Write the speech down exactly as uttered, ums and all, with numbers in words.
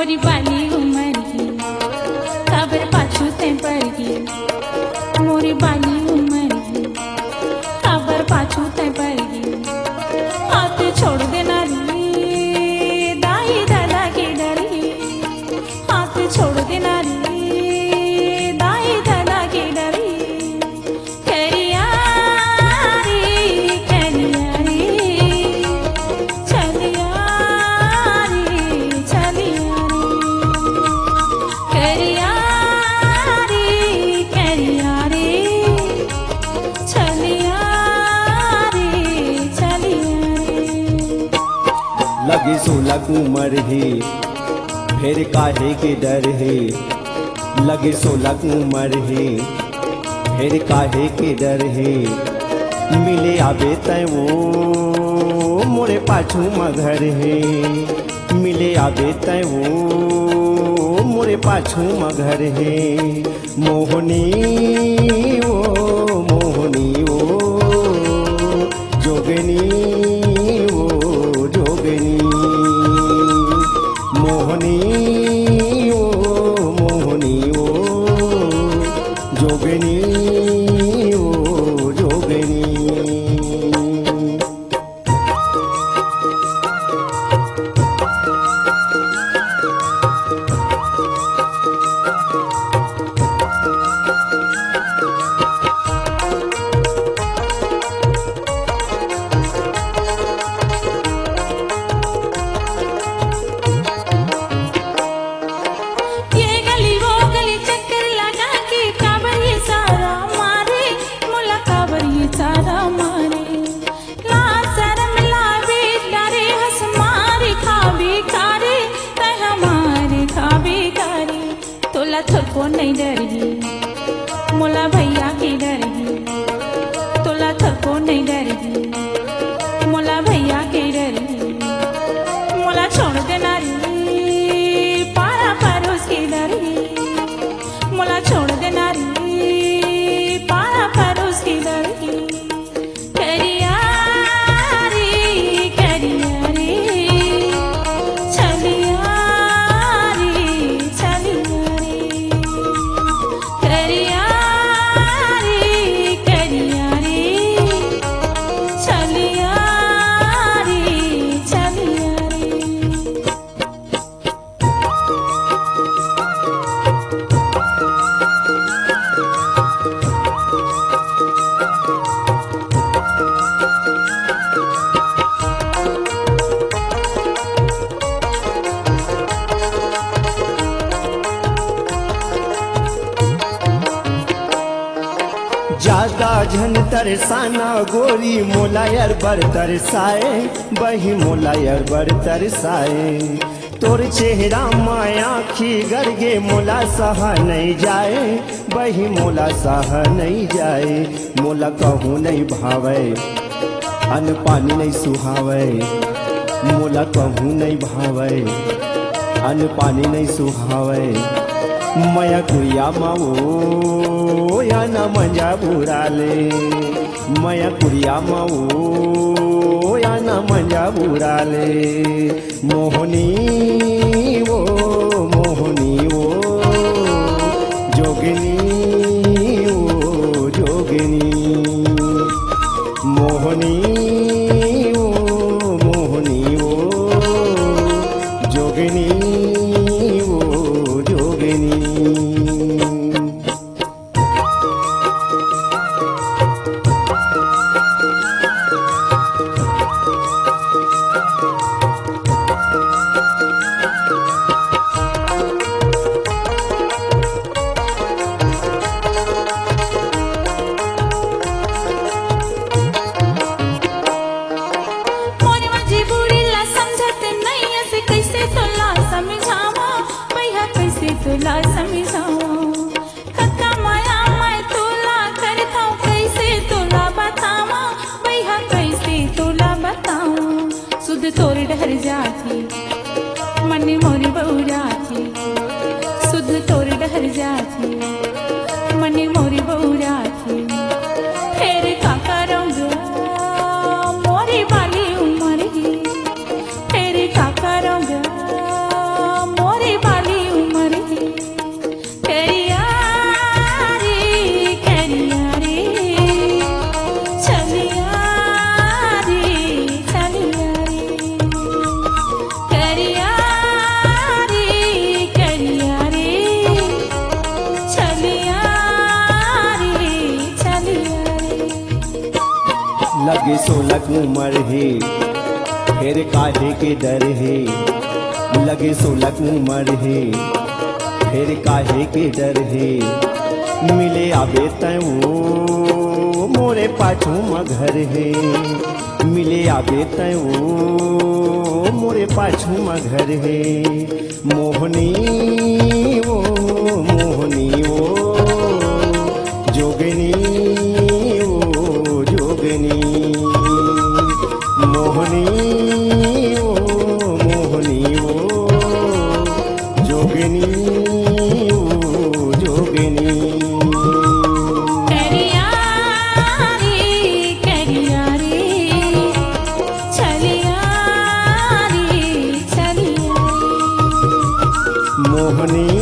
मोरी बाली उमर की काबर पाछू ते पर की मोरी बाली उमर की काबर पाछू ते पर की हाथ छोड़ देना रे दाई दादा के डर की हाथ छोड़ देना रे दाई दादा के डर करिया रे करिया रे चलिया रे चलिया रे करिया रे करिया रे चलिया रे चलिया रे। लगी सोलह उमर है फिर काहे के डर है। लगी सोलह उमर है फिर काहे के डर है। मिले आबे तय वो मोरे पाछू मगर है। मिले आबे तय वो मोरे पाछू मगर है। मोहनी ओ मोहनी ओ जोगनी ओ जोगनी मोहनी ओ मोहनी ओ जोगनी ओ जोगनी। ये गली वो गली चक्कर लगा के काबर ये सारा मारे मुला काबर ये सारा मारे ला शर्म लावे डरे हंस मारे खाबे कारे तय हमारे खाबे कारे तोला थको नहीं डरगी मोला भैया की डरगी तोला थको नहीं डरगी मोला भैया की डरगी मोला छोड़ देना रे पारा परोस की डरगी मोला छोड़ देना रे पारा परोस की डरगी करिया रे करिया रे चलिया रे चलिया रे करिया रे करिया रे चलिया रे चलिया रे। ज्यादा झन तरसाना गोरी मोलायर बर तरसाए बही मोलायर बर तरसाए। तोर चेहरा माया खी गरगे मोला सहा नहीं जाए बही मोला सहा नहीं जाए। मोला कहूँ नहीं भावे अन्न पानी नहीं सुहावे। मोला कहूँ नहीं भावे अन्न पानी नहीं सुहावे। मया कुरिया माओ या ना मंजा बुराले। मया कुरिया माओ या ना मंजा बुराले। मोहनी वो मोहनी वो जोगिनी वो जोगिनी मोहनी वो मोहनी वो जोगिनी वो जोगिनी। मोरी मजबूरी ला समझत नहीं ऐसे कैसे तोला समझावा भैया कैसे तोला समझावा कक्का माया मैं तोला करता हूँ कैसे तोला बतावा भैया कैसे तोला बतावा सुध तोर डर जाती मनी मोरी बहू जाती सुध तोर डर जाती मनी मोरी बहू जाती फिर का करूँगा मोरी बाली उमर की फिर का करूँगा मोरी सोलह उमर है फिर काहे के डर है लगे सोलह उमर है फिर काहे के डर है मिले आबे तू मोरे पाछू मघर है मिले आबे तू मोरे पाछू मघर है मोहनी ओ मोहनी ओ जोगनी ओ जोगनी मोहनी ओ मोहनी ओ जोगनी ओ जोगनी करिया रे करिया रे छलिया रे छलिया रे मोहनी